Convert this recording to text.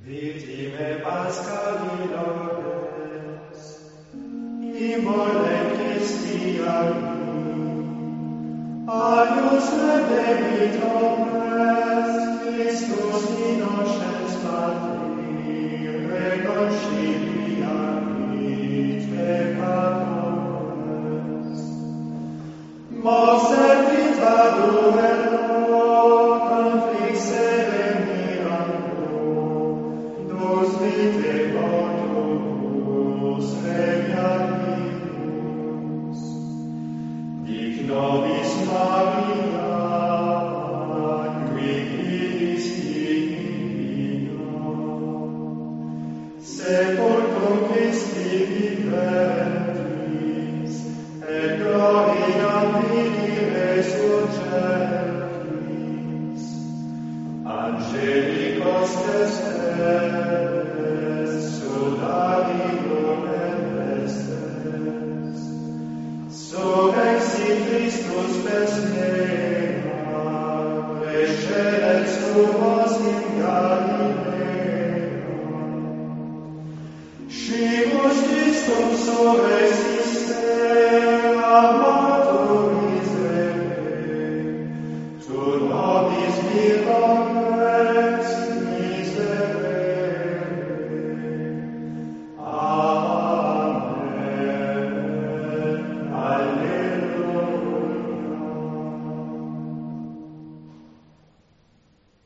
Vittime Paschali laudes, immole Christi agni, aius redemit omnes, Christus innocens patri, reconciliavit peccatores. Moser vita duello, conflixere mirando, nos vite motus regiamus. Dic nobis Maria, qui fidis divino, sepulcrum Christi viventis, et gloria Filii resurgentis, angelicos testes, sudarium et vestes, surrexit Christus vesmea, prescelet suos in Galilea, scimus Christum surrexit